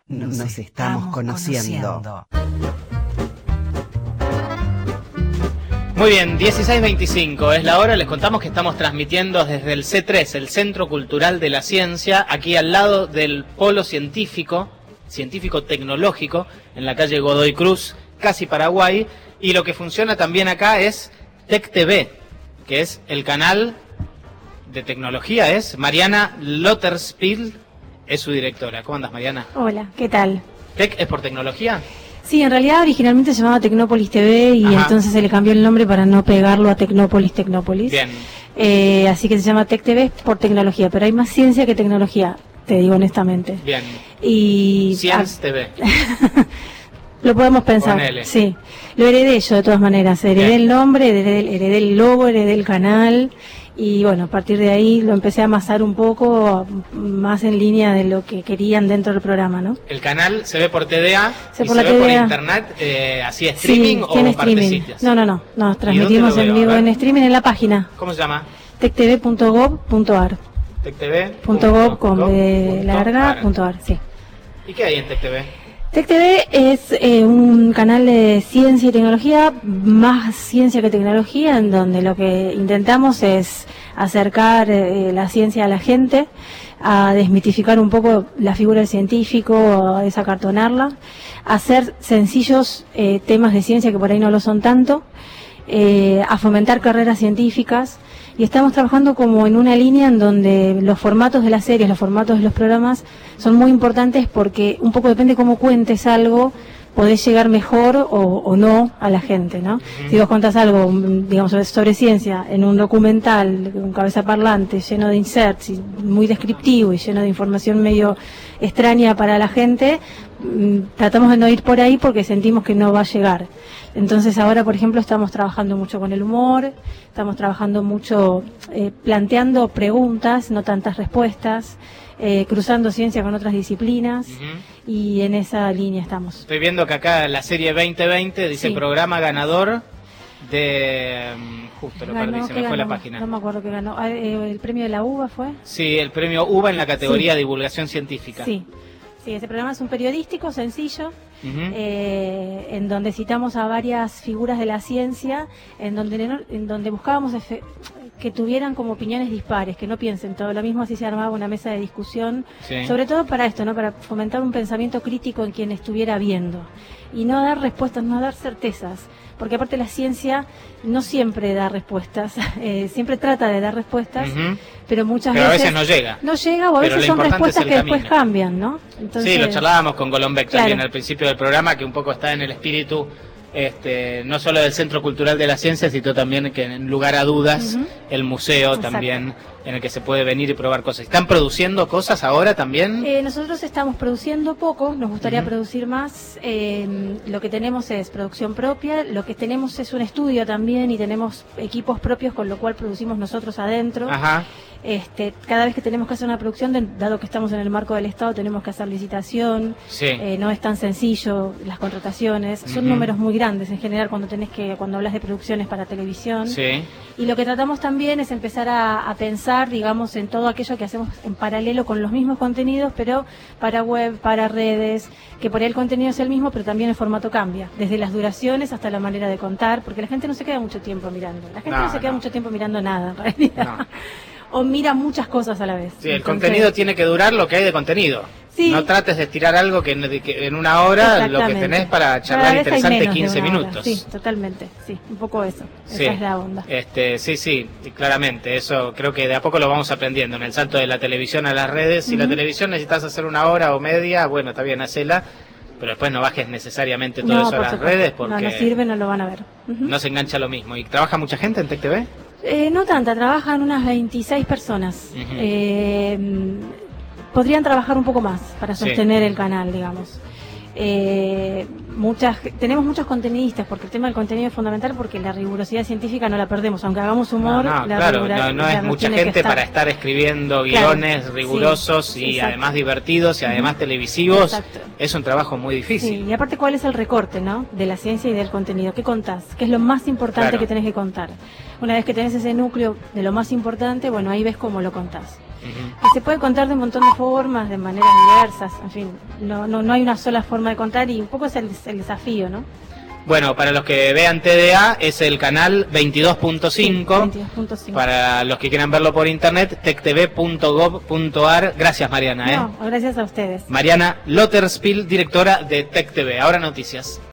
Nos estamos conociendo. Muy bien, 16:25 es la hora. Les contamos que estamos transmitiendo desde el C3, el Centro Cultural de la Ciencia, aquí al lado del Polo Científico-Tecnológico, en la calle Godoy Cruz, casi Paraguay. Y lo que funciona también acá es Tec TV, que es el canal de tecnología. Es Mariana Lotterspiel, es su directora. ¿Cómo andas, Mariana? Hola, ¿qué tal? ¿Tec es por tecnología? Sí, en realidad originalmente se llamaba Tecnópolis TV y entonces se le cambió el nombre para no pegarlo a Tecnópolis. Bien. Así que se llama Tec TV por tecnología, pero hay más ciencia que tecnología, te digo honestamente. Bien. Y Science TV. Lo podemos pensar. Ponele. Sí. Lo heredé yo de todas maneras. Heredé el nombre, heredé el logo, heredé el canal. Y bueno, a partir de ahí lo empecé a amasar un poco más en línea de lo que querían dentro del programa, ¿no? ¿El canal se ve por TDA? Se ve TDA. Por internet? ¿Así streaming o tiene partecitas? No, transmitimos en vivo en streaming en la página. ¿Cómo se llama? tectv.gov.ar. tectv.gov.ar, sí. ¿Y qué hay en TecTV? TecTV es un canal de ciencia y tecnología, más ciencia que tecnología, en donde lo que intentamos es acercar la ciencia a la gente, a desmitificar un poco la figura del científico, a desacartonarla, a hacer sencillos temas de ciencia que por ahí no lo son tanto, a fomentar carreras científicas. Y estamos trabajando como en una línea en donde los formatos de las series, los formatos de los programas son muy importantes porque un poco depende cómo cuentes algo, podés llegar mejor o no a la gente, ¿no? Si vos contás algo, digamos, sobre ciencia en un documental, un cabeza parlante, lleno de inserts, y muy descriptivo y lleno de información medio extraña para la gente, tratamos de no ir por ahí porque sentimos que no va a llegar. Entonces ahora, por ejemplo, estamos trabajando mucho con el humor, estamos trabajando mucho planteando preguntas, no tantas respuestas, cruzando ciencia con otras disciplinas, y en esa línea estamos. Estoy viendo que acá la serie 2020 dice programa ganador de... justo lo perdí, se me fue la página. No me acuerdo qué ganó. ¿El premio de la UBA fue? Sí, el premio UBA en la categoría divulgación científica. Sí, ese programa es un periodístico sencillo, en donde citamos a varias figuras de la ciencia, en donde buscábamos que tuvieran como opiniones dispares, que no piensen todo lo mismo, así se armaba una mesa de discusión, sobre todo para esto, ¿no? Para fomentar un pensamiento crítico en quien estuviera viendo, y no dar respuestas, no dar certezas, porque aparte la ciencia no siempre da respuestas, siempre trata de dar respuestas, pero muchas veces a veces no llega. No llega, o a veces son respuestas que después cambian, ¿no? Entonces, sí, lo charlábamos con Golombek también al principio del programa, que un poco está en el espíritu no solo del Centro Cultural de la Ciencia, sino también que en lugar a dudas el museo también, en el que se puede venir y probar cosas. ¿Están produciendo cosas ahora también? Nosotros estamos produciendo poco, nos gustaría producir más. Lo que tenemos es producción propia, lo que tenemos es un estudio también y tenemos equipos propios, con lo cual producimos nosotros adentro. Cada vez que tenemos que hacer una producción, dado que estamos en el marco del Estado, tenemos que hacer licitación, no es tan sencillo las contrataciones, son números muy grandes en general cuando hablas de producciones para televisión, y lo que tratamos también es empezar a pensar, digamos, en todo aquello que hacemos en paralelo con los mismos contenidos, pero para web, para redes, que por ahí el contenido es el mismo, pero también el formato cambia, desde las duraciones hasta la manera de contar, porque la gente no se queda mucho tiempo mirando, no se queda mucho tiempo mirando nada, en realidad. O mira muchas cosas a la vez. Sí, el contenido tiene que durar lo que hay de contenido. No trates de estirar algo que en una hora lo que tenés para charlar interesante 15 minutos. Sí, totalmente. Sí, un poco eso. Esa es la onda. Sí, claramente. Eso creo que de a poco lo vamos aprendiendo. En el salto de la televisión a las redes. Si la televisión necesitas hacer una hora o media, bueno, está bien, hacela. Pero después no bajes necesariamente todo eso a las redes porque no sirve, no lo van a ver. No se engancha lo mismo. ¿Y trabaja mucha gente en TecTV? No tanta, trabajan unas 26 personas. Podrían trabajar un poco más para sostener el canal, digamos. Tenemos muchos contenidistas, porque el tema del contenido es fundamental, porque la rigurosidad científica no la perdemos, aunque hagamos humor. No es mucha gente para estar escribiendo guiones rigurosos y además divertidos y además televisivos. Es un trabajo muy difícil. Sí, y aparte, ¿cuál es el recorte, no? De la ciencia y del contenido? ¿Qué contás? ¿Qué es lo más importante que tenés que contar? Una vez que tenés ese núcleo de lo más importante, bueno, ahí ves cómo lo contás. que se puede contar de un montón de formas, de maneras diversas, en fin, no hay una sola forma de contar y un poco es el desafío, ¿no? Bueno, para los que vean TDA es el canal 22.5. Sí, 22.5. Para los que quieran verlo por internet, techtv.gov.ar. Gracias, Mariana. No, gracias a ustedes. Mariana Lotterspiel, directora de TecTV. Ahora noticias.